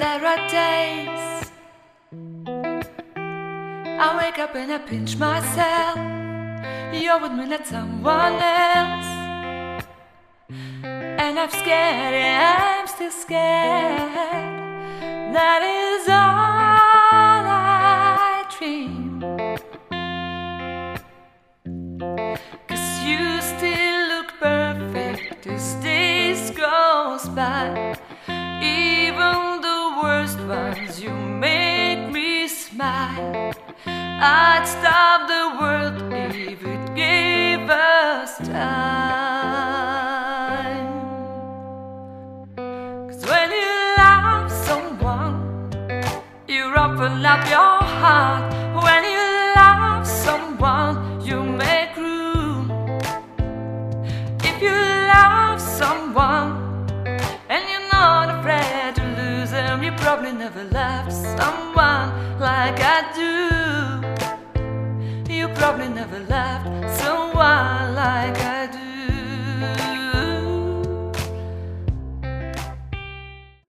there are days I wake up and I pinch myself. You're with me, not someone else. And I'm scared, yeah, I'm still scared. That is all I dream. 'Cause you still look perfect as days goes by. Even the worst ones, you make me smile. I'd stop the world if it gave us time. 'Cause when you love someone, you open up your heart. When you love someone, you make room. If you love someone and you're not afraid to lose them, you probably never loved someone like I do. You probably never loved someone like I do.